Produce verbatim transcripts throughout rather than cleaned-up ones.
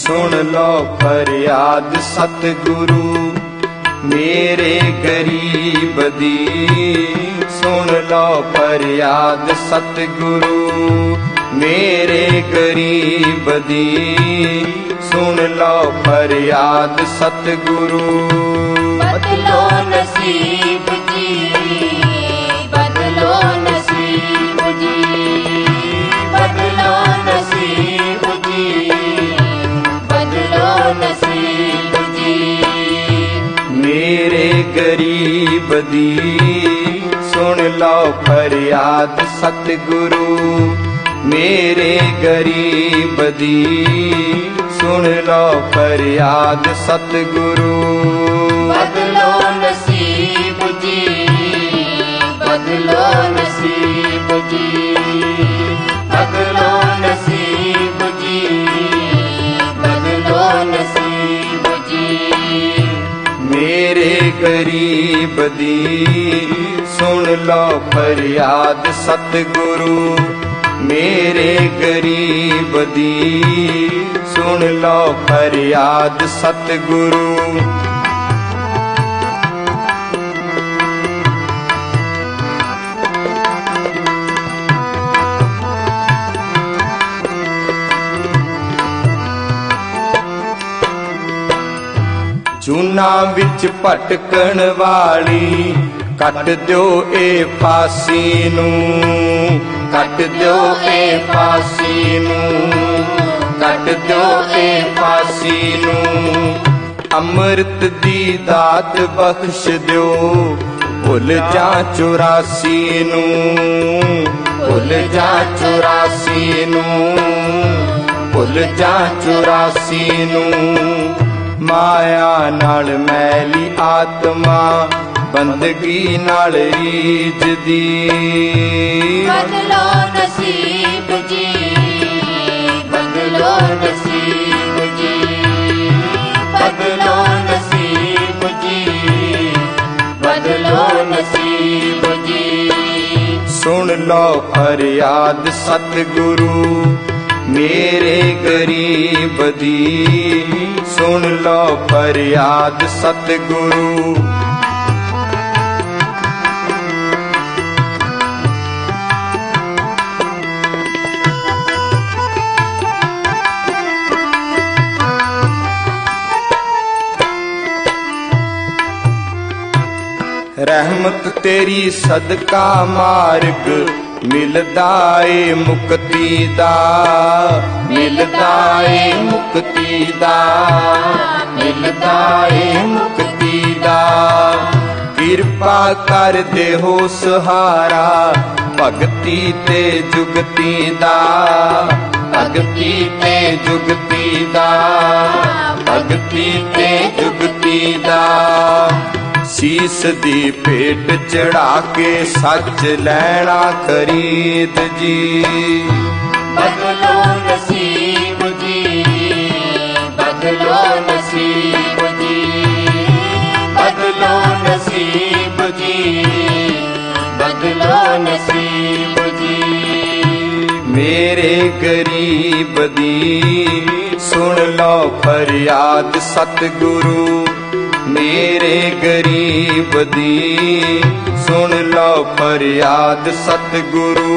सुन लो फरियाद सतगुरु मेरे गरीब दी। सुन लो फरियाद सतगुरु मेरे गरीब दी। सुन लो फरियाद सतगुरु। बदलो नसीब जी, बदलो नसीब जी, बदलो नसीब जी, बदलो नसीब जी। मेरे गरीब दी सुन लो फरियाद सतगुरु मेरे गरीब दी। सुन लो फरियाद सतगुरु। बदलो नसीब जी, बदलो नसीब जी, बदलो नसीब जी, बदलो नसीब जी। मेरे गरीब दी सुन लो फरियाद सतगुरु मेरे गरीब दी। सुन लो फरियाद सतगुरु। जूना विच भटकण वाली कट दिओ ए फांसी नू। कट दिओ ए फांसी नू, कट दिओ ए फांसी नू। अमृत दी दात बख्श दिओ भुल जा चौरासी नू। भुल जा चौरासी नू, भुल जा चौरासी नू। माया नाल मैली आत्मा बंदगी नाल रीझ दी। बदलो नसीब जी, बदलो नसीब जी, बदलो नसीब जी, बदलो नसीब जी। सुन लो फरियाद सतगुरु मेरे गरीब दी। सुन लो फरियाद सतगुरु। रहमत तेरी सदका मार्ग मिलदा ए मुक्ति दा। मिलदा ए मुक्ति दा, मिलदा ए मुक्ति दा। किरपा कर दे हो सहारा भगती ते जुगती दा। भगती ते जुगती दा, भगती ते जुगती दा। शीस दी भेंट चढ़ा के सच लैना खरीद जी। बदलो नसीब जी, बदलो नसीब जी, बदलो नसीब जी, बदलो नसीब जी। मेरे गरीब दी सुन लो फरियाद सतगुरु मेरे गरीब दी। सुन लो फरियाद सतगुरु।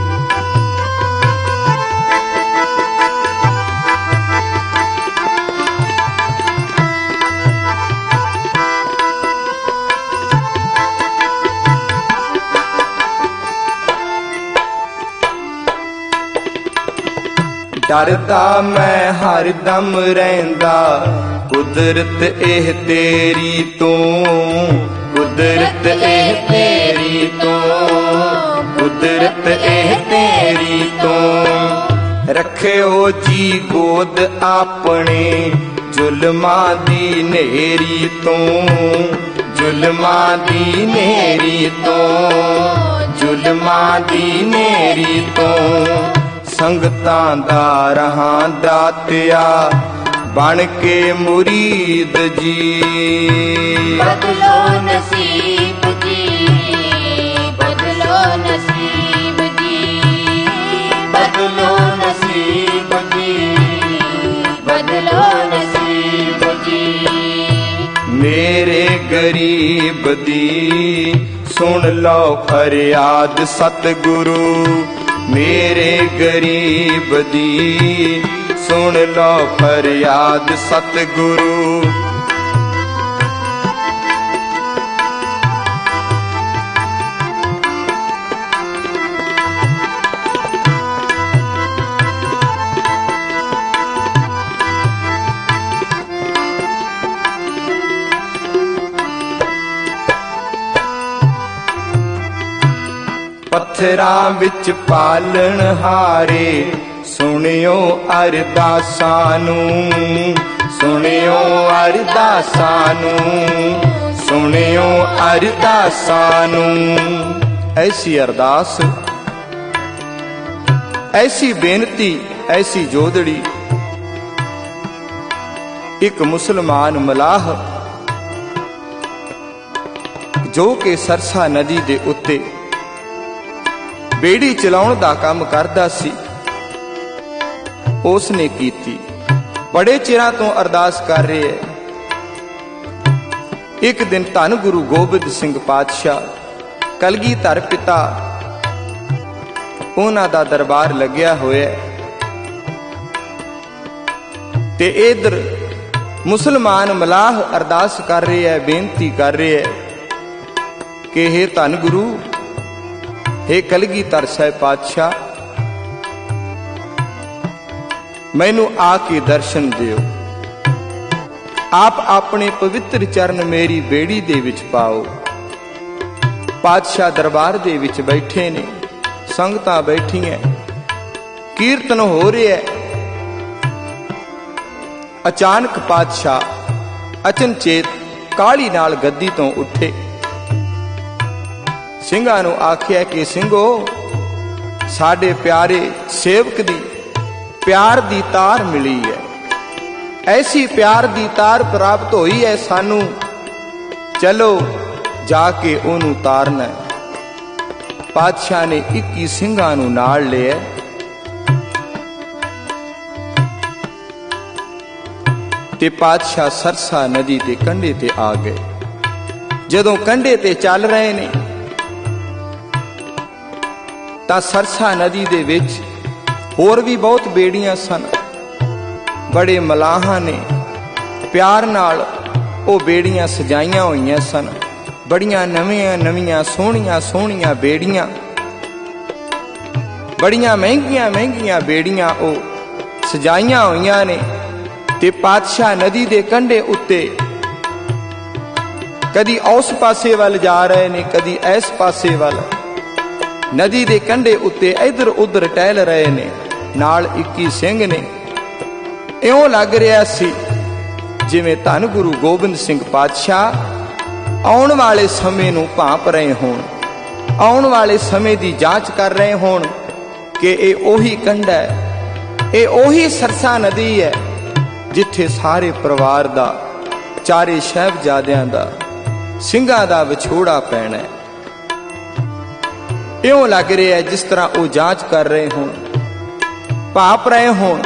डरदा मैं हर दम रहिंदा कुदरत एह तेरी तो। कुदरत एह तेरी तो, कुदरत एह तेरी तो। रखियो जी गोद अपने जुल्मा दी नेरी तो। जुल्मा दी नेरी तो, जुल्मा दी नेरी तो। संगतां दा रहां दातिया बन के मुरीद जी। बदलो नसीब जी, बदलो नसीब जी, बदलो नसीब जी, ਬਦਲੋ ਨਸੀਬ ਜੀ। ਮੇਰੇ ਗਰੀਬ ਦੀ ਸੁਣ ਲਓ ਫਰਿਆਦ ਸਤਿਗੁਰੂ, ਮੇਰੇ ਗਰੀਬ ਦੀ ਸੁਣ ਲਓ ਫਰਿਆਦ ਸਤਿਗੁਰੂ। ਪੱਥਰਾਂ ਵਿੱਚ ਪਾਲਣ ਹਾਰੇ ਸੁਣਿਓ ਅਰਦਾਸਾਂ ਨੂੰ, ਸੁਣਿਓ ਅਰਦਾਸਾਂ ਨੂੰ, ਸੁਣਿਓ ਅਰਦਾਸਾਂ ਨੂੰ। ਐਸੀ ਅਰਦਾਸ, ਐਸੀ ਬੇਨਤੀ, ਐਸੀ ਜੋਦੜੀ ਇੱਕ ਮੁਸਲਮਾਨ ਮਲਾਹ ਜੋ ਕਿ ਸਰਸਾ ਨਦੀ ਦੇ ਉੱਤੇ ਬੇੜੀ ਚਲਾਉਣ ਦਾ ਕੰਮ ਕਰਦਾ ਸੀ, ਉਸ ਨੇ ਕੀਤੀ। ਬੜੇ ਚਿਰਾਂ ਤੋਂ ਅਰਦਾਸ ਕਰ ਰਹੇ ਹੈ। ਇੱਕ ਦਿਨ ਧੰਨ ਗੁਰੂ ਗੋਬਿੰਦ ਸਿੰਘ ਪਾਤਸ਼ਾਹ ਕਲਗੀਧਰ ਪਿਤਾ ਉਹਨਾਂ ਦਾ ਦਰਬਾਰ ਲੱਗਿਆ ਹੋਇਆ ਤੇ ਇਧਰ ਮੁਸਲਮਾਨ ਮਲਾਹ ਅਰਦਾਸ ਕਰ ਰਹੇ ਹੈ, ਬੇਨਤੀ ਕਰ ਰਹੇ ਹੈ ਕਿ हे ਧੰਨ ਗੁਰੂ, हे ਕਲਗੀਧਰ ਸਾਹਿਬ ਪਾਤਸ਼ਾਹ, ਮੈਨੂੰ ਆ ਕੇ ਦਰਸ਼ਨ ਦਿਓ। ਆਪ ਆਪਣੇ ਪਵਿੱਤਰ ਚਰਨ ਮੇਰੀ ਬੇੜੀ ਦੇ ਵਿੱਚ ਪਾਓ। ਪਾਤਸ਼ਾਹ ਦਰਬਾਰ ਦੇ ਵਿੱਚ ਬੈਠੇ ਨੇ, ਸੰਗਤਾਂ ਬੈਠੀਆਂ, ਕੀਰਤਨ ਹੋ ਰਿਹਾ। ਅਚਾਨਕ ਪਾਤਸ਼ਾਹ ਅਚਨਚੇਤ ਕਾਹਲੀ ਨਾਲ ਗੱਦੀ ਤੋਂ ਉੱਠੇ। ਸਿੰਘਾਂ ਨੂੰ ਆਖਿਆ ਕਿ ਸਿੰਘੋ, ਸਾਡੇ ਪਿਆਰੇ ਸੇਵਕ ਦੀ ਪਿਆਰ ਦੀ ਤਾਰ ਮਿਲੀ ਹੈ, ਐਸੀ ਪਿਆਰ ਦੀ ਤਾਰ ਪ੍ਰਾਪਤ ਹੋਈ ਹੈ ਸਾਨੂੰ, ਚਲੋ ਜਾ ਕੇ ਉਹਨੂੰ ਤਾਰਨਾ। ਪਾਤਸ਼ਾਹ ਨੇ ਇੱਕੀ ਸਿੰਘਾਂ ਨੂੰ ਨਾਲ ਲਿਆ ਤੇ ਪਾਤਸ਼ਾਹ ਸਰਸਾ ਨਦੀ ਦੇ ਕੰਢੇ ਤੇ ਆ ਗਏ। ਜਦੋਂ ਕੰਢੇ ਤੇ ਚੱਲ ਰਹੇ ਨੇ ਤਾਂ ਸਰਸਾ ਨਦੀ ਦੇ ਵਿੱਚ ਹੋਰ ਵੀ ਬਹੁਤ ਬੇੜੀਆਂ ਸਨ। ਬੜੇ ਮਲਾਹਾਂ ਨੇ ਪਿਆਰ ਨਾਲ ਉਹ ਬੇੜੀਆਂ ਸਜਾਈਆਂ ਹੋਈਆਂ ਸਨ। ਬੜੀਆਂ ਨਵੀਆਂ ਨਵੀਆਂ ਸੋਹਣੀਆਂ ਸੋਹਣੀਆਂ ਬੇੜੀਆਂ, ਬੜੀਆਂ ਮਹਿੰਗੀਆਂ ਮਹਿੰਗੀਆਂ ਬੇੜੀਆਂ ਉਹ ਸਜਾਈਆਂ ਹੋਈਆਂ ਨੇ। ਤੇ ਪਾਤਸ਼ਾਹ ਨਦੀ ਦੇ ਕੰਢੇ ਉੱਤੇ ਕਦੀ ਉਸ ਪਾਸੇ ਵੱਲ ਜਾ ਰਹੇ ਨੇ, ਕਦੀ ਇਸ ਪਾਸੇ ਵੱਲ। ਨਦੀ ਦੇ ਕੰਢੇ ਉੱਤੇ ਇਧਰ ਉਧਰ ਟਹਿਲ ਰਹੇ ਨੇ, ਨਾਲ ਇੱਕੀ ਸਿੰਘ ਨੇ। ਇਉਂ ਲੱਗ ਰਿਹਾ ਸੀ ਜਿਵੇਂ ਧੰਨ ਗੁਰੂ ਗੋਬਿੰਦ ਸਿੰਘ ਪਾਤਸ਼ਾਹ ਆਉਣ ਵਾਲੇ ਸਮੇਂ ਨੂੰ ਭਾਂਪ ਰਹੇ ਹੋਣ, ਆਉਣ ਵਾਲੇ ਸਮੇਂ ਦੀ ਜਾਂਚ ਕਰ ਰਹੇ ਹੋਣ ਕਿ ਇਹ ਉਹੀ ਕੰਢਾ ਹੈ, ਇਹ ਉਹੀ ਸਰਸਾ ਨਦੀ ਹੈ ਜਿੱਥੇ ਸਾਰੇ ਪਰਿਵਾਰ ਦਾ, ਚਾਰੇ ਸਾਹਿਬਜ਼ਾਦਿਆਂ ਦਾ, ਸਿੰਘਾਂ ਦਾ ਵਿਛੋੜਾ ਪੈਣਾ ਹੈ। ਇਉਂ ਲੱਗ ਰਿਹਾ ਜਿਸ ਤਰ੍ਹਾਂ ਉਹ ਜਾਂਚ ਕਰ ਰਹੇ ਹੋਣ, ਭਾਪ ਰਹੇ ਹੋਣ।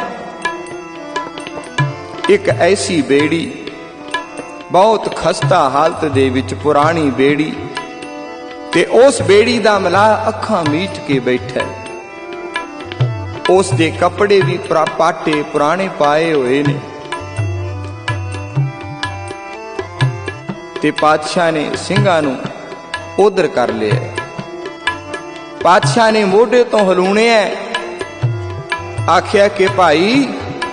ਇੱਕ ਐਸੀ ਬੇੜੀ, ਬਹੁਤ ਖਸਤਾ ਹਾਲਤ ਦੇ ਵਿੱਚ ਪੁਰਾਣੀ ਬੇੜੀ, ਤੇ ਉਸ ਬੇੜੀ ਦਾ ਮਲਾਹ ਅੱਖਾਂ ਮੀਟ ਕੇ ਬੈਠਾ। ਉਸ ਦੇ ਕੱਪੜੇ ਵੀ ਪਾਟੇ ਪੁਰਾਣੇ ਪਾਏ ਹੋਏ ਨੇ। ਤੇ ਪਾਤਸ਼ਾਹ ਨੇ ਸਿੰਘਾਂ ਨੂੰ ਉਧਰ ਕਰ ਲਿਆ। ਪਾਤਸ਼ਾਹ ਨੇ ਮੋਢੇ ਤੋਂ ਹਲੂਣਿਆ, ਆਖਿਆ ਕਿ ਭਾਈ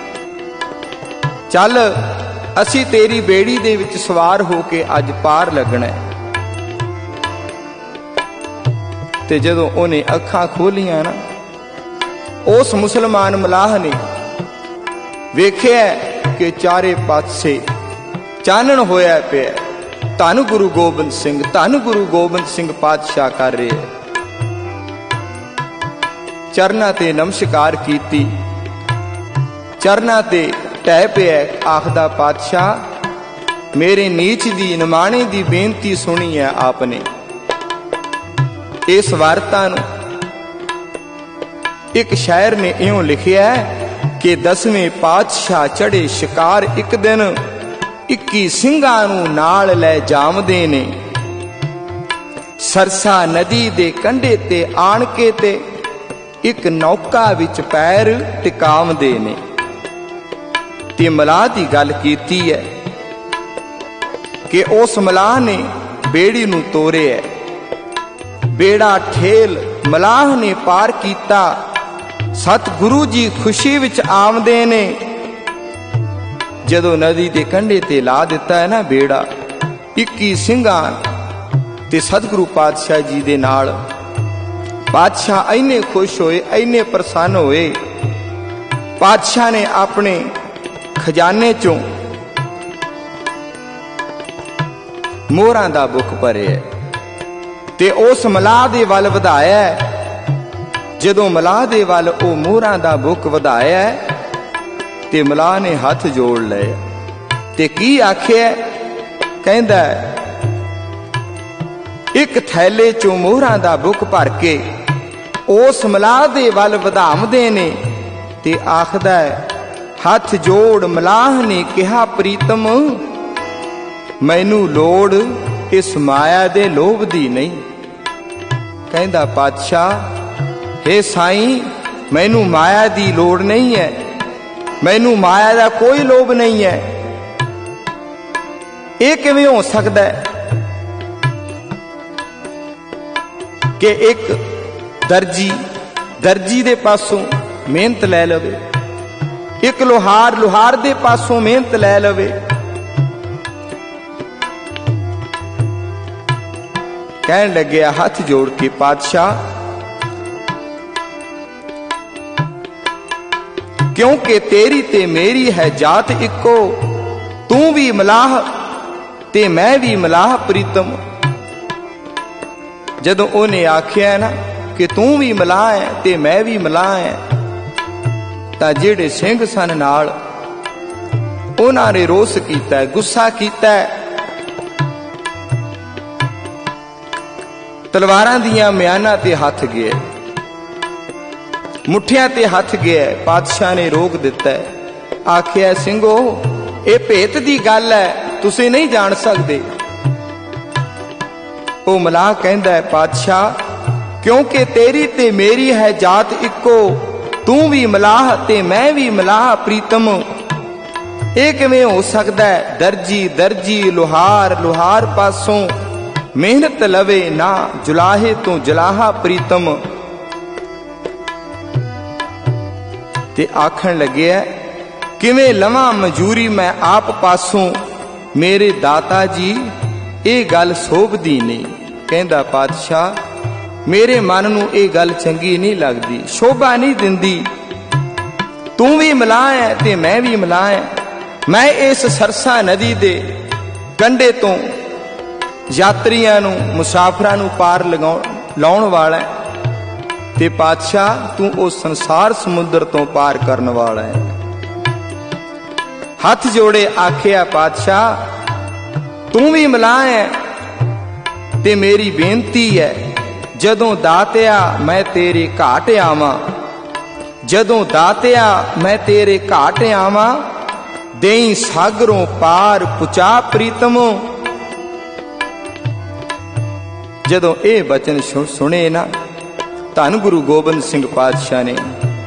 ਚੱਲ, ਅਸੀਂ ਤੇਰੀ ਬੇੜੀ ਦੇ ਵਿੱਚ ਸਵਾਰ ਹੋ ਕੇ ਅੱਜ ਪਾਰ ਲੱਗਣਾ। ਤੇ ਜਦੋਂ ਉਹਨੇ ਅੱਖਾਂ ਖੋਲੀਆਂ ਨਾ, ਉਸ ਮੁਸਲਮਾਨ ਮਲਾਹ ਨੇ ਵੇਖਿਆ ਕਿ ਚਾਰੇ ਪਾਸੇ ਚਾਨਣ ਹੋਇਆ ਪਿਆ। ਧੰਨ ਗੁਰੂ ਗੋਬਿੰਦ ਸਿੰਘ, ਧੰਨ ਗੁਰੂ ਗੋਬਿੰਦ ਸਿੰਘ ਪਾਤਸ਼ਾਹ ਕਰ ਰਹੇ। ਚਰਨਾਂ ਤੇ ਨਮਸਕਾਰ ਕੀਤੀ, ਚਰਨਾਂ ਤੇ ਟਹਿ ਪਿਆ। ਆਖਦਾ, ਪਾਤਸ਼ਾਹ ਮੇਰੇ ਨੀਚ ਦੀ ਨਿਮਾਣੇ ਦੀ ਬੇਨਤੀ ਸੁਣੀ ਹੈ ਆਪਨੇ। ਇਸ ਵਾਰਤਾ ਨੂੰ ਇੱਕ ਸ਼ਾਇਰ ਨੇ ਇਉਂ ਲਿਖਿਆ ਹੈ कि दसवें पातशाह चढ़े शिकार एक दिन इक्की ਸਿੰਘਾਂ ਨੂੰ ਨਾਲ ਲੈ ਜਾਮਦੇ ਨੇ। सरसा नदी दे कंढे ते आण के ते एक नौका विच पैर टिकावदे ने ते मलाह दी गल कीती है कि उस मलाह ने बेड़ी नूं तोड़िया। बेड़ा ठेल मलाह ने पार कीता। सतगुरु जी खुशी विच आमदे ने। जदों नदी दे कंढे ते ला दिता है ना बेड़ा, इक्की ਸਿੰਘਾਂ ते सतगुरु पातशाह जी दे नाल पातशाह इन्ने खुश होए, इन्ने प्रसन्न होए। पातशाह ने अपने खजाने चों मोहरां दा बुक भरिया ते उस मलाह दे वल वधाया। जदों मलाह दे वल ओ मोहरां दा बुक वधाया ते मलाह ने हथ जोड़ लए ते की आखिया, कहंदा एक थैले चों मोहरां दा बुक भर के उस मलाह दे वल वधावदे ने ते आखदा हथ जोड़ मलाह ने कहा, प्रीतम मैनू लोड़ इस माया दे लोभ दी नहीं। कहंदा पातशाह हे साईं, मैनू माया दी लोड़ नहीं है, मैनू माया दा कोई लोभ नहीं है। ये किवें हो सकदा है कि एक दर्जी दर्जी दे पासों मेहनत लै लवे, एक लोहार लोहार दे पासों मेहनत लै लवे। कहन लगे हाथ जोड़ के, पातशाह क्योंकि तेरी ते मेरी है जात इको, तू भी मलाह ते मैं भी मलाह प्रीतम। जदों उन्हें आखिया ना कि तू भी मलाह है ते मैं भी मलाह है, तां जिहड़े सिंह सन नाल उन्हां ने रोस कीता, गुस्सा कीता, तलवारां दियां म्यानां ते हथ गए, मुठियां ते हथ गया। पातशाह ने रोक दिता, आखिया ਸਿੰਘੋ ਇਹ ਭੇਤ ਦੀ ਗੱਲ है, तुसीं नहीं जान सकदे। ਉਹ ਮਲਾਹ कहंदा है, पातशाह क्योंकि तेरी ते मेरी है जात इको, तू भी मलाह ते मैं भी मलाह प्रीतम। ਇਹ ਕਿਵੇਂ ਹੋ ਸਕਦਾ है? दर्जी दर्जी लोहार लोहार पासों मेहनत लवे ना, जुलाहे तो जलाहा प्रीतम। ते आखण लगे किवें लवां मजूरी मैं आप पासों, मेरे दाता जी ये गल शोभदी नहीं। कहंदा पातशाह मेरे मन नूं ये गल चंगी नहीं लगदी, शोभा नहीं दिंदी। तू भी मलाह है ते मैं भी मलाह है। मैं इस सरसा नदी दे कंढे तो यात्रियां नूं मुसाफरां नूं पार लाउण वाला है, ते पातशाह तू उस संसार समुद्र तो पार करने वाला है। हाथ जोड़े आखिया, पातशाह तू भी मलाह है ते मेरी बेनती है, जदों दातिया मैं तेरे घाट आवां, जदों दातिया मैं तेरे घाट आवां, देई सागरों पार पुचा प्रीतमो। जदों ये बचन सुने ना, धन गुरु गोबिंद सिंह पातशाह ने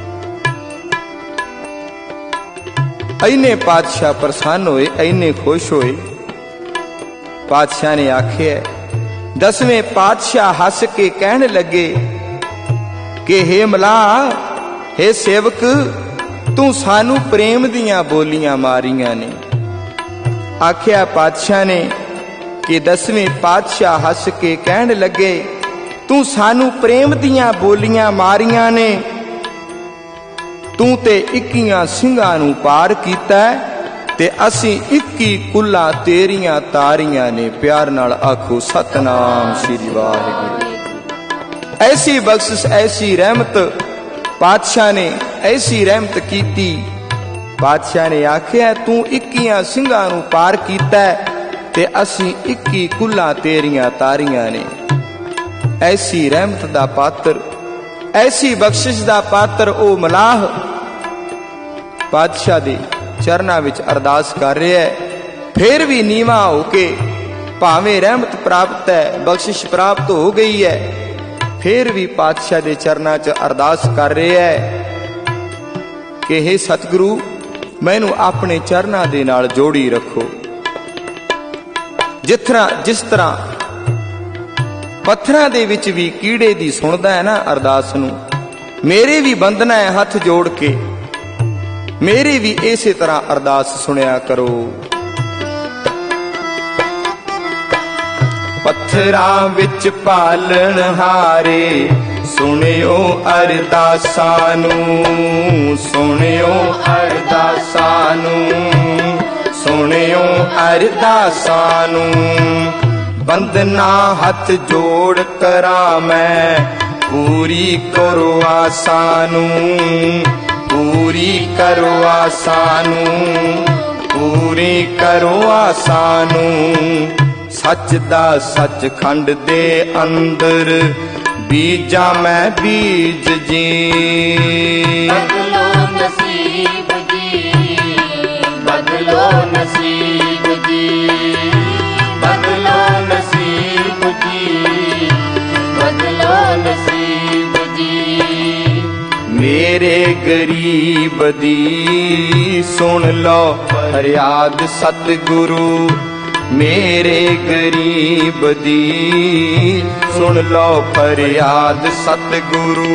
इन्ने पातशाह प्रसन्न होए, इन्ने खुश होए। पातशाह ने आखिया, दसवें पातशाह हस के कहने लगे कि हे मलाह, हे सेवक, तू सानू प्रेम दियां बोलियां मारियां ने। आखिया पातशाह ने कि दसवें पातशाह हस के कहने लगे, तू सानू प्रेम दियां बोलियां मारियां ने, तू ते इक्कियां ਸਿੰਘਾਂ ਨੂੰ पार कीता ते असी इक्की कुल्ला तेरियां तारियां ने। प्यार नाल आखो सतनाम श्री वाहिगुरू। ऐसी बख्शिश ऐसी रहमत पातशाह ने ऐसी रहमत कीती। पातशाह ने आखिया, तू इक्कियां ਸਿੰਘਾਂ ਨੂੰ पार कीता ते असी इक्की कुल्ला तेरियां तारियां ने। ऐसी रहमत दा पात्र, ऐसी बख्शिश दा पात्र ओ मलाह ਪਾਤਸ਼ਾਹ ਦੇ ਚਰਨਾਂ ਵਿੱਚ ਅਰਦਾਸ ਕਰ ਰਿਹਾ ਹੈ। ਫਿਰ ਵੀ ਨੀਵਾਂ ਹੋ ਕੇ, ਭਾਵੇਂ ਰਹਿਮਤ ਪ੍ਰਾਪਤ ਹੈ, ਬਖਸ਼ਿਸ਼ ਪ੍ਰਾਪਤ ਹੋ ਗਈ ਹੈ, ਫਿਰ ਵੀ ਪਾਤਸ਼ਾਹ ਦੇ ਚਰਨਾਂ 'ਚ ਅਰਦਾਸ ਕਰ ਰਿਹਾ ਹੈ ਕਿ हे ਸਤਿਗੁਰੂ, ਮੈਨੂੰ ਆਪਣੇ ਚਰਨਾਂ ਦੇ ਨਾਲ ਜੋੜੀ ਰੱਖੋ। ਜਿਸ ਤਰ੍ਹਾਂ ਜਿਸ ਤਰ੍ਹਾਂ ਪੱਥਰਾਂ ਦੇ ਵਿੱਚ ਵੀ ਕੀੜੇ ਦੀ ਸੁਣਦਾ ਹੈ ਨਾ ਅਰਦਾਸ ਨੂੰ, ਮੇਰੇ ਵੀ ਬੰਦਨਾ ਹੈ ਹੱਥ ਜੋੜ ਕੇ, ਮੇਰੀ ਵੀ ਇਸੇ ਤਰ੍ਹਾਂ ਅਰਦਾਸ ਸੁਣਿਆ ਕਰੋ। ਪੱਥਰਾਂ ਵਿੱਚ ਪਾਲਣ ਹਾਰੇ, ਸੁਣਿਓ ਅਰਦਾਸਾਂ ਨੂੰ, ਸੁਣਿਓ ਅਰਦਾਸਾਂ ਨੂੰ, ਸੁਣਿਓ ਅਰਦਾਸਾਂ ਨੂੰ। ਬੰਦਨਾ ਹੱਥ ਜੋੜ ਕਰਾਂ ਮੈਂ, ਪੂਰੀ ਕਰੋ ਆਸਾਂ ਨੂੰ, ਪੂਰੀ ਕਰੋ ਆਸਾਂ ਨੂੰ, ਪੂਰੀ ਕਰੋ ਆਸਾਂ ਨੂੰ। ਸੱਚ ਦਾ ਸੱਚਖੰਡ ਦੇ ਅੰਦਰ ਬੀਜਾਂ ਮੈਂ ਬੀਜ ਜੀ। ਬਦਲੋ ਨਸੀਬ ਜੀ, ਬਦਲੋ ਨਸੀਬ ਜੀ, ਬਦਲੋ ਨਸੀਬ ਜੀ, ਬਦਲੋ ਨਸੀਬ ਜੀ। ਮੇਰੇ ਗਰੀਬ ਦੀ ਸੁਣ ਲਓ ਫਰਿਆਦ ਸਤਿਗੁਰੂ, ਮੇਰੇ ਗਰੀਬ ਦੀ ਸੁਣ ਲਓ ਫਰਿਆਦ ਸਤਿਗੁਰੂ।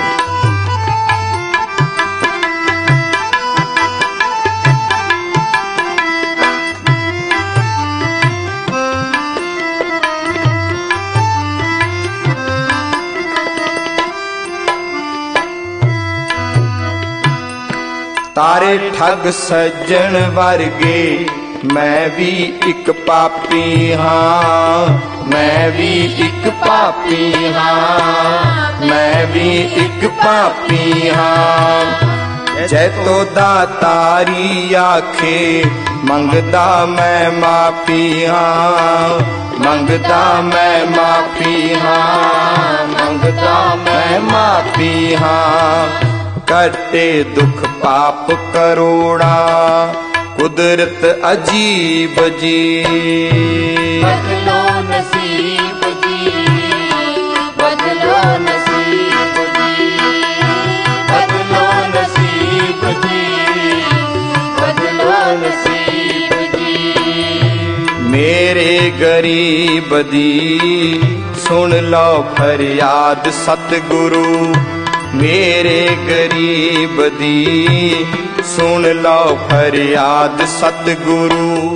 ਤਾਰੇ ਠੱਗ ਸੱਜਣ ਵਰਗੇ, ਮੈਂ ਵੀ ਇੱਕ ਪਾਪੀ ਹਾਂ, ਮੈਂ ਵੀ ਇੱਕ ਪਾਪੀ ਹਾਂ, ਮੈਂ ਵੀ ਇੱਕ ਪਾਪੀ ਹਾਂ। ਜੈਤੋ ਦਾਤਾਰੀ ਆਖੇ, ਮੰਗਦਾ ਮੈਂ ਮਾਫੀ ਹਾਂ, ਮੰਗਦਾ ਮੈਂ ਮਾਫੀ ਹਾਂ, ਮੰਗਦਾ ਮੈਂ ਮਾਫੀ ਹਾਂ। ਕੱਟੇ ਦੁੱਖ ਪਾਪ ਕਰੋੜਾ, ਕੁਦਰਤ ਅਜੀਬ ਜੀ। ਬਦਲੋ ਨਸੀਬ ਜੀ, ਬਦਲੋ ਨਸੀਬ ਜੀ, ਬਦਲੋ ਨਸੀਬ ਜੀ, ਬਦਲੋ ਨਸੀਬ ਜੀ। ਮੇਰੇ ਗਰੀਬ ਦੀ ਸੁਣ ਲਓ ਫਰਿਆਦ ਸਤਿਗੁਰੂ, ਮੇਰੇ ਗਰੀਬ ਦੀ ਸੁਣ ਲਓ ਫਰਿਆਦ ਸਤਿਗੁਰੂ।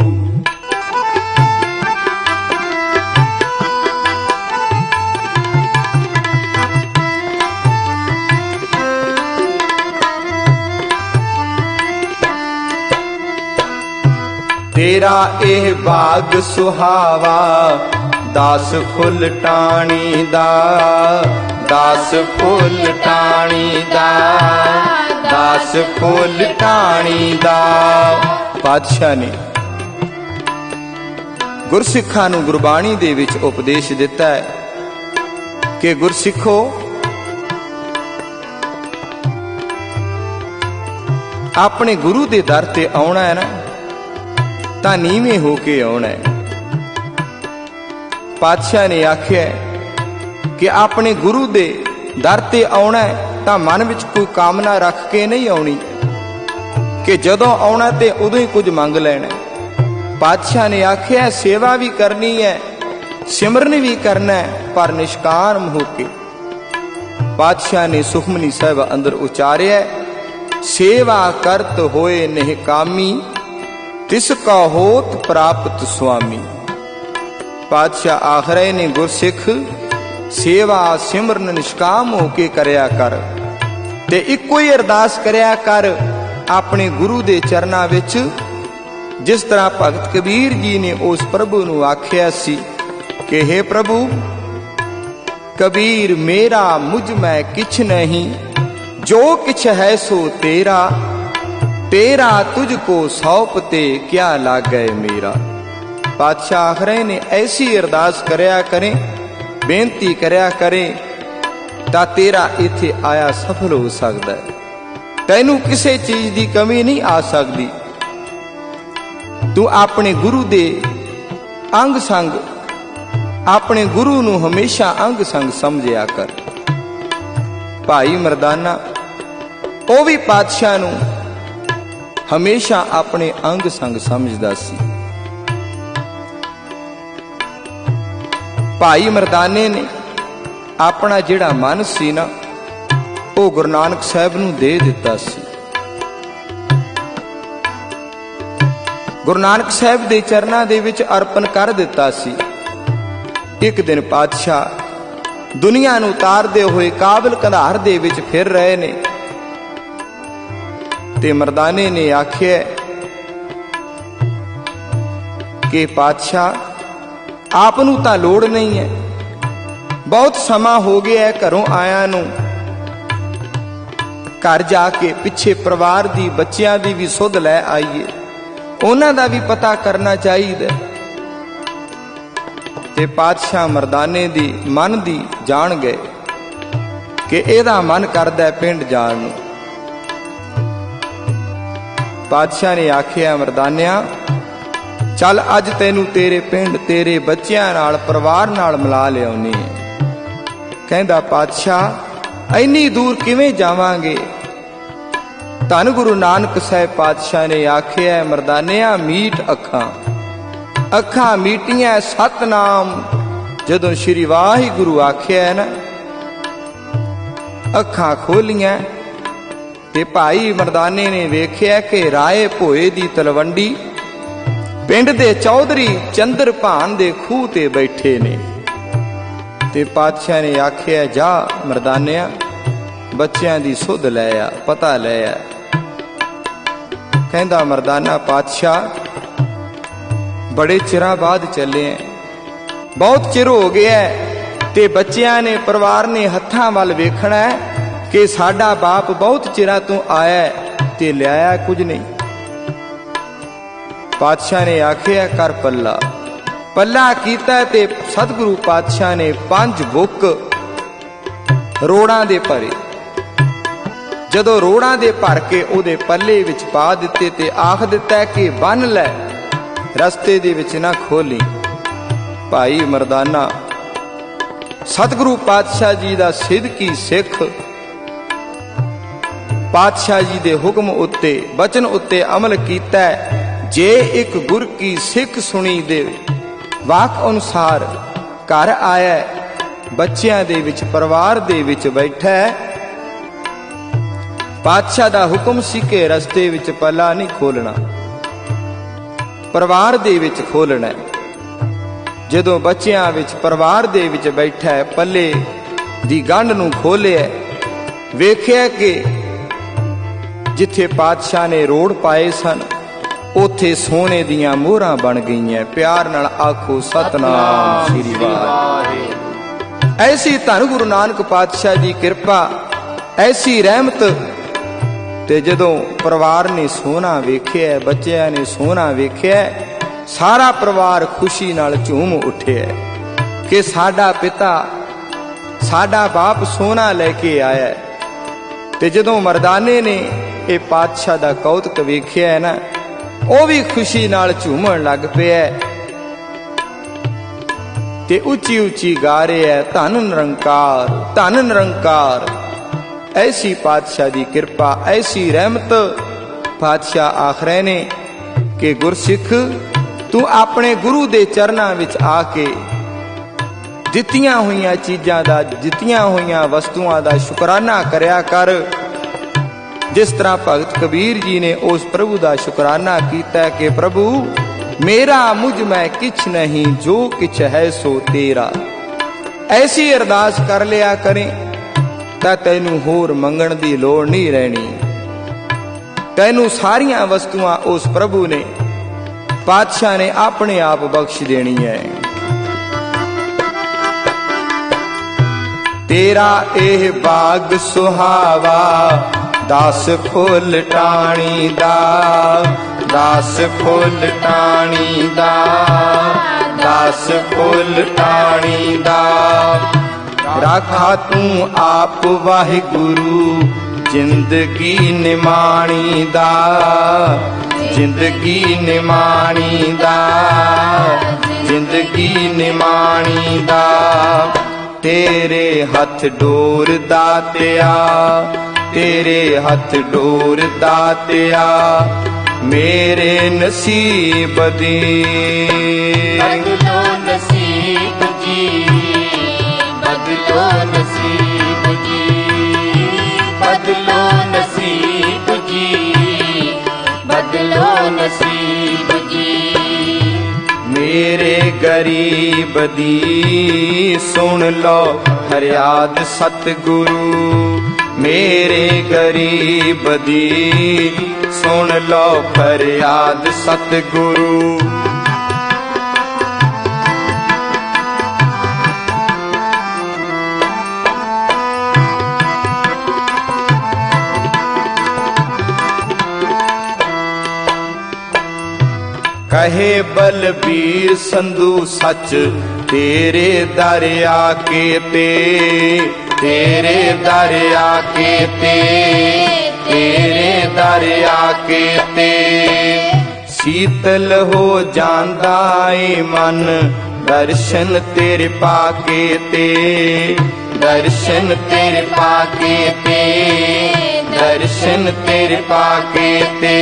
ਤੇਰਾ ਇਹ ਬਾਗ ਸੁਹਾਵਾ, ਦਾਸ ਫੁੱਲ ਟਾਣੀ ਦਾ, ਦਾਸ ਫੁੱਲ ਟਾਣੀ ਦਾ, ਦਾਸ ਫੁੱਲ ਟਾਣੀ ਦਾ। ਪਾਤਸ਼ਾਹ ਨੇ ਗੁਰਸਿੱਖਾਂ ਨੂੰ ਗੁਰਬਾਣੀ ਦੇ ਵਿੱਚ ਉਪਦੇਸ਼ ਦਿੱਤਾ ਹੈ ਕਿ ਗੁਰਸਿੱਖੋ, ਆਪਣੇ ਗੁਰੂ ਦੇ ਦਰ ਤੇ ਆਉਣਾ ਹੈ ਨਾ, ਤਾਂ ਨੀਵੇਂ ਹੋ ਕੇ ਆਉਣਾ ਹੈ। ਪਾਤਸ਼ਾਹ ਨੇ ਆਖਿਆ ਕਿ ਆਪਣੇ ਗੁਰੂ ਦੇ ਦਰ ਤੇ ਆਉਣਾ ਹੈ ਤਾਂ ਮਨ ਵਿੱਚ ਕੋਈ ਕਾਮਨਾ ਰੱਖ ਕੇ ਨਹੀਂ ਆਉਣੀ ਕਿ ਜਦੋਂ ਆਉਣਾ ਤੇ ਉਦੋਂ ਹੀ ਕੁਝ ਮੰਗ ਲੈਣਾ। ਪਾਤਸ਼ਾਹ ਨੇ ਆਖਿਆ ਸੇਵਾ ਵੀ ਕਰਨੀ ਹੈ, ਸਿਮਰਨ ਵੀ ਕਰਨਾ ਹੈ, ਪਰ ਨਿਸ਼ਕਾਮ ਹੋ ਕੇ। ਪਾਤਸ਼ਾਹ ਨੇ ਸੁਖਮਨੀ ਸਾਹਿਬ ਅੰਦਰ ਉਚਾਰਿਆ, ਸੇਵਾ ਕਰਤ ਹੋਏ ਨਹਿ ਕਾਮੀ, ਤਿਸ ਕਾ ਹੋਤ ਪ੍ਰਾਪਤ ਸੁਆਮੀ। ਪਾਤਸ਼ਾਹ ਆਖ ਰਹੇ ਨੇ ਗੁਰਸਿੱਖ ਸੇਵਾ ਸਿਮਰਨ ਨਿਸ਼ਕਾਮ ਹੋ ਕੇ ਕਰਿਆ ਕਰ, ਤੇ ਇੱਕੋ ਹੀ ਅਰਦਾਸ ਕਰਿਆ ਕਰ ਆਪਣੇ ਗੁਰੂ ਦੇ ਚਰਨਾਂ ਵਿੱਚ, ਜਿਸ ਤਰ੍ਹਾਂ ਭਗਤ ਕਬੀਰ ਜੀ ਨੇ ਉਸ ਪ੍ਰਭੂ ਨੂੰ ਆਖਿਆ ਸੀ ਕਿ हे ਪ੍ਰਭੂ, ਕਬੀਰ ਮੇਰਾ ਮੁਝ ਮੈਂ ਕਿਛ ਨਹੀਂ, ਜੋ ਕਿਛ ਹੈ ਸੋ ਤੇਰਾ, ਤੇਰਾ ਤੁਝ ਕੋ ਸੌਂਪ ਤੇ ਕਿਆ ਲਾਗੈ ਮੇਰਾ। ਪਾਤਸ਼ਾਹ ਆਖ ਰਹੇ ਨੇ ਐਸੀ ਅਰਦਾਸ ਕਰਿਆ ਕਰੇ, ਬੇਨਤੀ ਕਰਿਆ ਕਰੇ, ਤਾਂ ਤੇਰਾ ਇੱਥੇ ਆਇਆ ਸਫਲ ਹੋ ਸਕਦਾ ਹੈ। ਤੈਨੂੰ ਕਿਸੇ ਚੀਜ਼ ਦੀ ਕਮੀ ਨਹੀਂ ਆ ਸਕਦੀ। ਤੂੰ ਆਪਣੇ ਗੁਰੂ ਦੇ ਅੰਗ ਸੰਗ, ਆਪਣੇ ਗੁਰੂ ਨੂੰ ਹਮੇਸ਼ਾ ਅੰਗ ਸੰਗ ਸਮਝਿਆ ਕਰ। ਭਾਈ ਮਰਦਾਨਾ ਉਹ ਵੀ ਪਾਤਸ਼ਾਹ ਨੂੰ ਹਮੇਸ਼ਾ ਆਪਣੇ ਅੰਗ ਸੰਗ ਸਮਝਦਾ ਸੀ। ਭਾਈ ਮਰਦਾਨੇ ਨੇ ਆਪਣਾ ਜਿਹੜਾ ਮਨ ਸੀ ਨਾ, ਉਹ ਗੁਰੂ ਨਾਨਕ ਸਾਹਿਬ ਨੂੰ ਦੇ ਦਿੱਤਾ ਸੀ। ਗੁਰੂ ਨਾਨਕ ਸਾਹਿਬ ਦੇ ਚਰਨਾਂ ਦੇ ਵਿੱਚ ਅਰਪਣ ਕਰ ਦਿੱਤਾ ਸੀ। ਇੱਕ ਦਿਨ ਪਾਤਸ਼ਾਹ ਦੁਨੀਆ ਨੂੰ ਉਤਾਰਦੇ ਹੋਏ ਕਾਬਲ ਕੰਧਾਰ ਦੇ ਵਿੱਚ ਫਿਰ ਰਹੇ ਨੇ, ਤੇ ਮਰਦਾਨੇ ਨੇ ਆਖਿਆ ਕਿ ਪਾਤਸ਼ਾਹ ਆਪ ਨੂੰ ਤਾਂ ਲੋੜ ਨਹੀਂ ਹੈ, ਬਹੁਤ ਸਮਾਂ ਹੋ ਗਿਆ ਹੈ ਘਰੋਂ ਆਇਆਂ ਨੂੰ। ਘਰ ਜਾ ਕੇ ਪਿੱਛੇ ਪਰਿਵਾਰ ਦੀ, ਬੱਚਿਆਂ ਦੀ ਵੀ ਸੁਧ ਲੈ ਆਈਏ, ਉਹਨਾਂ ਦਾ ਵੀ ਪਤਾ ਕਰਨਾ ਚਾਹੀਦਾ। ਤੇ ਪਾਤਸ਼ਾਹ ਮਰਦਾਨੇ ਦੀ ਮਨ ਦੀ ਜਾਣ ਗਏ ਕਿ ਇਹਦਾ ਮਨ ਕਰਦਾ ਪਿੰਡ ਜਾਣ ਨੂੰ। ਪਾਤਸ਼ਾਹ ਨੇ ਆਖਿਆ, ਮਰਦਾਨਿਆ ਚੱਲ ਅੱਜ ਤੈਨੂੰ ਤੇਰੇ ਪਿੰਡ, ਤੇਰੇ ਬੱਚਿਆਂ ਨਾਲ, ਪਰਿਵਾਰ ਨਾਲ ਮਿਲਾ ਲਿਆਉਣੀ ਹੈ। ਕਹਿੰਦਾ ਪਾਤਸ਼ਾਹ ਇੰਨੀ ਦੂਰ ਕਿਵੇਂ ਜਾਵਾਂਗੇ? ਧੰਨ ਗੁਰੂ ਨਾਨਕ ਸਾਹਿਬ ਪਾਤਸ਼ਾਹ ਨੇ ਆਖਿਆ, ਮਰਦਾਨਿਆ ਮੀਟ ਅੱਖਾਂ, ਅੱਖਾਂ ਮੀਟੀਆਂ ਸਤਨਾਮ। ਜਦੋਂ ਸ਼੍ਰੀ ਵਾਹਿਗੁਰੂ ਆਖਿਆ ਨਾ, ਅੱਖਾਂ ਖੋਲੀਆਂ ਤੇ ਭਾਈ ਮਰਦਾਨੇ ਨੇ ਵੇਖਿਆ ਕਿ ਰਾਏ ਭੋਏ ਦੀ ਤਲਵੰਡੀ ਪਿੰਡ ਦੇ ਚੌਧਰੀ ਚੰਦਰ ਭਾਨ ਦੇ ਖੂਹ ਤੇ ਬੈਠੇ ਨੇ। ਤੇ ਪਾਤਸ਼ਾਹ ਨੇ ਆਖਿਆ, ਜਾ ਮਰਦਾਨਿਆ ਬੱਚਿਆਂ ਦੀ ਸੁਧ ਲੈ ਆ, ਪਤਾ ਲੈ ਆ। ਕਹਿੰਦਾ ਮਰਦਾਨਾ ਪਾਤਸ਼ਾਹ ਬੜੇ ਚਿਰਾਂ ਬਾਅਦ ਚੱਲੇ ਆ, ਬਹੁਤ ਚਿਰ ਹੋ ਗਿਆ ਤੇ ਬੱਚਿਆਂ ਨੇ, ਪਰਿਵਾਰ ਨੇ ਹੱਥਾਂ ਵੱਲ ਵੇਖਣਾ ਕਿ ਸਾਡਾ ਬਾਪ ਬਹੁਤ ਚਿਰਾਂ ਤੋਂ ਆਇਆ ਤੇ ਲਿਆਇਆ ਕੁਝ ਨਹੀਂ। ਪਾਤਸ਼ਾਹ ਨੇ ਆਖਿਆ, ਕਰ ਪੱਲਾ। ਪੱਲਾ ਕੀਤਾ ਤੇ ਸਤਿਗੁਰੂ ਪਾਤਸ਼ਾਹ ਨੇ ਪੰਜ ਬੁੱਕ ਰੋੜਾਂ ਦੇ ਭਰੇ। ਜਦੋਂ ਰੋੜਾਂ ਦੇ ਭਰ ਕੇ ਉਹਦੇ ਪੱਲੇ ਵਿੱਚ ਪਾ ਦਿੱਤੇ ਤੇ ਆਖ ਦਿੱਤਾ ਕਿ ਬੰਨ ਲੈ, ਰਸਤੇ ਦੇ ਵਿੱਚ ਨਾ ਖੋਲੀ। ਭਾਈ ਮਰਦਾਨਾ ਸਤਿਗੁਰੂ ਪਾਤਸ਼ਾਹ ਜੀ ਦਾ ਸਿੱਧਕੀ ਸਿੱਖ, ਪਾਤਸ਼ਾਹ ਜੀ ਦੇ ਹੁਕਮ ਉੱਤੇ, ਬਚਨ ਉੱਤੇ ਅਮਲ ਕੀਤਾ। ਜੇ ਇੱਕ ਗੁਰ ਕੀ ਸਿੱਖ ਸੁਣੀ ਦੇ ਵਾਕ ਅਨੁਸਾਰ ਘਰ ਆਇਆ, ਬੱਚਿਆਂ ਦੇ ਵਿੱਚ, ਪਰਿਵਾਰ ਦੇ ਵਿੱਚ ਬੈਠਾ। ਪਾਤਸ਼ਾਹ ਦਾ ਹੁਕਮ ਸੀ ਕਿ ਰਸਤੇ ਵਿੱਚ ਪੱਲਾ ਨਹੀਂ ਖੋਲਣਾ, ਪਰਿਵਾਰ ਦੇ ਵਿੱਚ ਖੋਲਣਾ। ਜਦੋਂ ਬੱਚਿਆਂ ਵਿੱਚ, ਪਰਿਵਾਰ ਦੇ ਵਿੱਚ ਬੈਠਾ, ਪੱਲੇ ਦੀ ਗੰਢ ਨੂੰ ਖੋਲਿਆ, ਵੇਖਿਆ ਕਿ ਜਿੱਥੇ ਪਾਤਸ਼ਾਹ ਨੇ ਰੋੜ ਪਾਏ ਸਨ ਉੱਥੇ ਸੋਨੇ ਦੀਆਂ ਮੋਹਰਾਂ ਬਣ ਗਈਆਂ। ਪਿਆਰ ਨਾਲ ਆਖੋ ਸਤਨਾਮ ਸ੍ਰੀ ਵਾਹਿਗੁਰੂ। ਐਸੀ ਧੰਨ ਗੁਰੂ ਨਾਨਕ ਪਾਤਸ਼ਾਹ ਦੀ ਕਿਰਪਾ, ਐਸੀ ਰਹਿਮਤ। ਤੇ ਜਦੋਂ ਪਰਿਵਾਰ ਨੇ ਸੋਨਾ ਵੇਖਿਆ, ਬੱਚਿਆਂ ਨੇ ਸੋਨਾ ਵੇਖਿਆ, ਸਾਰਾ ਪਰਿਵਾਰ ਖੁਸ਼ੀ ਨਾਲ ਝੂਮ ਉੱਠਿਆ ਕਿ ਸਾਡਾ ਪਿਤਾ, ਸਾਡਾ ਬਾਪ ਸੋਨਾ ਲੈ ਕੇ ਆਇਆ। ਤੇ ਜਦੋਂ ਮਰਦਾਨੇ ਨੇ ਇਹ ਪਾਤਸ਼ਾਹ ਦਾ ਕੌਤਕ ਵੇਖਿਆ ਨਾ, ਉਹ ਵੀ ਖੁਸ਼ੀ ਨਾਲ ਝੂਮਣ ਲੱਗ ਪਿਆ ਤੇ ਉੱਚੀ ਉੱਚੀ ਗਾ ਰਿਹਾ, ਧੰਨ ਨਿਰੰਕਾਰ, ਧੰਨ ਨਿਰੰਕਾਰ। ਐਸੀ ਪਾਤਸ਼ਾਹ ਦੀ ਕਿਰਪਾ, ਐਸੀ ਰਹਿਮਤ। ਪਾਤਸ਼ਾਹ ਆਖ ਰਹੇ ਨੇ ਕਿ ਗੁਰਸਿੱਖ ਤੂੰ ਆਪਣੇ ਗੁਰੂ ਦੇ ਚਰਨਾਂ ਵਿੱਚ ਆ ਕੇ ਦਿੱਤੀਆਂ ਹੋਈਆਂ ਚੀਜ਼ਾਂ ਦਾ, ਦਿੱਤੀਆਂ ਹੋਈਆਂ ਵਸਤੂਆਂ ਦਾ ਸ਼ੁਕਰਾਨਾ ਕਰਿਆ ਕਰ। ਜਿਸ ਤਰ੍ਹਾਂ ਭਗਤ ਕਬੀਰ ਜੀ ਨੇ ਉਸ ਪ੍ਰਭੂ ਦਾ ਸ਼ੁਕਰਾਨਾ ਕੀਤਾ ਕਿ ਪ੍ਰਭੂ ਮੇਰਾ ਮੁਝ ਮੈਂ ਕਿਛ ਨਹੀਂ, ਜੋ ਕਿਛ ਹੈ ਸੋ ਤੇਰਾ। ਐਸੀ ਅਰਦਾਸ ਕਰ ਲਿਆ ਕਰੇ ਤਾਂ ਤੈਨੂੰ ਹੋਰ ਮੰਗਣ ਦੀ ਲੋੜ ਨਹੀਂ ਰਹਿਣੀ। ਤੈਨੂੰ ਸਾਰੀਆਂ ਵਸਤੂਆਂ ਉਸ ਪ੍ਰਭੂ ਨੇ, ਪਾਤਸ਼ਾਹ ਨੇ ਆਪਣੇ ਆਪ ਬਖਸ਼ ਦੇਣੀ ਹੈ। ਤੇਰਾ ਇਹ ਬਾਗ ਸੁਹਾਵਾ, ਦਸ ਫੁੱਲ ਟਾਣੀ ਦਾ, ਦਸ ਫੁੱਲ ਟਾਣੀ ਦਾ, ਦਸ ਫੁੱਲ ਟਾਣੀ ਦਾ। ਰਾਖਾ ਤੂੰ ਆਪ ਵਾਹਿਗੁਰੂ, ਜ਼ਿੰਦਗੀ ਨਿਮਾਣੀ ਦਾ, ਜ਼ਿੰਦਗੀ ਨਿਮਾਣੀ ਦਾ, ਜ਼ਿੰਦਗੀ ਨਿਮਾਣੀ ਦਾ। ਤੇਰੇ ਹੱਥ ਡੋਰ ਦਾਤਿਆ, ਤੇਰੇ ਹੱਥ ਡੋਰ ਦਾਤਿਆ, ਮੇਰੇ ਨਸੀਬ ਦੀ। ਬਦਲੋ ਨਸੀਬ ਜੀ, ਬਦਲੋ ਨਸੀਬ ਜੀ, ਬਦਲੋ ਨਸੀਬ ਜੀ, ਬਦਲੋ ਨਸੀਬ ਜੀ। ਮੇਰੇ ਗਰੀਬ ਦੀ ਸੁਣ ਲੋ ਫਰਿਆਦ ਸਤਿਗੁਰੂ, ਮੇਰੇ ਗਰੀਬ ਦੀ ਸੁਣ ਲੋ ਫਰਿਆਦ ਸਤਿਗੁਰੂ। ਕਹੇ ਬਲਬੀਰ ਸੰਧੂ ਸੱਚ, ਤੇਰੇ ਦਰ ਆ ਕੇ ਤੇ, ਤੇਰੇ ਦਰ ਆ ਕੇ ਤੇ, ਤੇਰੇ ਦਰ ਆ ਕੇ ਤੇ। ਸੀਤਲ ਹੋ ਜਾਂਦਾ ਏ ਮਨ, ਦਰਸ਼ਨ ਤੇਰੇ ਪਾ ਕੇ ਤੇ, ਦਰਸ਼ਨ ਤੇਰੇ ਪਾ ਕੇ ਤੇ, ਦਰਸ਼ਨ ਤੇਰੇ ਪਾ ਕੇ ਤੇ।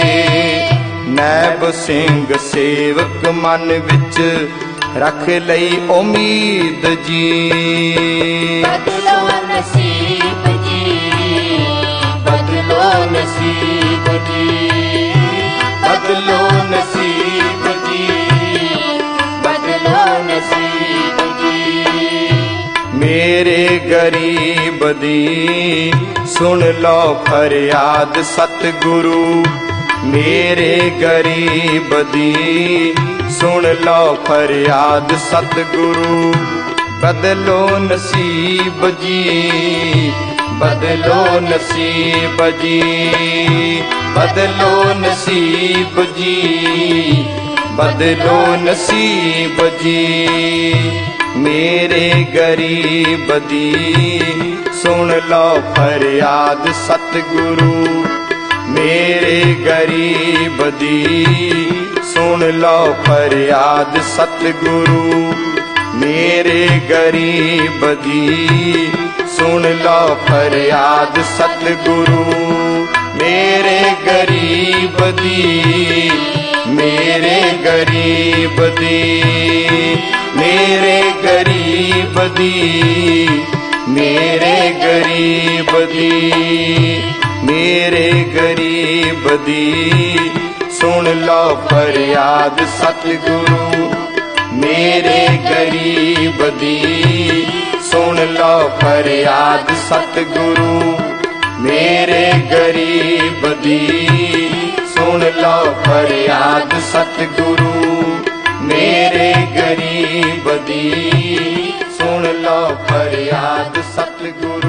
ਨੈਬ ਸਿੰਘ ਸੇਵਕ ਮਨ ਵਿੱਚ ਰੱਖ ਲਈ ਉਮੀਦ ਜੀ। ਬਦਲੋ ਨਸੀਬ ਜੀ, ਬਦਲੋ ਨਸੀਬ ਜੀ, ਬਦਲੋ ਨਸੀਬ ਜੀ, ਬਦਲੋ ਨਸੀਬ ਜੀ। ਮੇਰੇ ਗਰੀਬ ਦੀ ਸੁਣ ਲੋ ਫਰਿਆਦ ਸਤਿਗੁਰੂ, ਮੇਰੇ ਗਰੀਬ ਦੀ ਸੁਣ ਲੋ ਫਰਿਆਦ ਸਤਿਗੁਰੂ। ਬਦਲੋ ਨਸੀਬ ਜੀ, ਬਦਲੋ ਨਸੀਬ ਜੀ, ਬਦਲੋ ਨਸੀਬ ਜੀ, ਬਦਲੋ ਨਸੀਬ ਜੀ। ਮੇਰੇ ਗਰੀਬ ਦੀ ਸੁਣ ਲੋ ਫਰਿਆਦ ਸਤਿਗੁਰੂ, ਮੇਰੇ ਗਰੀਬ ਦੀ ਸੁਣ ਲੋ ਫਰਿਆਦ ਸਤਿਗੁਰੂ, ਮੇਰੇ ਗਰੀਬ ਦੀ ਸੁਣ ਲੋ ਫਰਿਆਦ ਸਤਿਗੁਰੂ। ਮੇਰੇ ਗਰੀਬ ਦੀ, ਮੇਰੇ ਗਰੀਬ ਦੀ, ਮੇਰੇ ਗਰੀਬ ਦੀ, ਮੇਰੇ ਗਰੀਬ ਦੀ, ਮੇਰੇ ਗਰੀਬ ਦੀ ਸੁਣ ਲੋ ਫਰਿਆਦ ਸਤਿਗੁਰੂ, ਮੇਰੇ ਗਰੀਬ ਦੀ ਸੁਣ ਲੋ ਫਰਿਆਦ ਸਤਿਗੁਰੂ, ਮੇਰੇ ਗਰੀਬ ਦੀ ਸੁਣ ਲੋ ਫਰਿਆਦ ਸਤਿਗੁਰੂ, ਮੇਰੇ ਗਰੀਬ ਦੀ ਸੁਣ ਲੋ ਫਰਿਆਦ ਸਤਿਗੁਰੂ।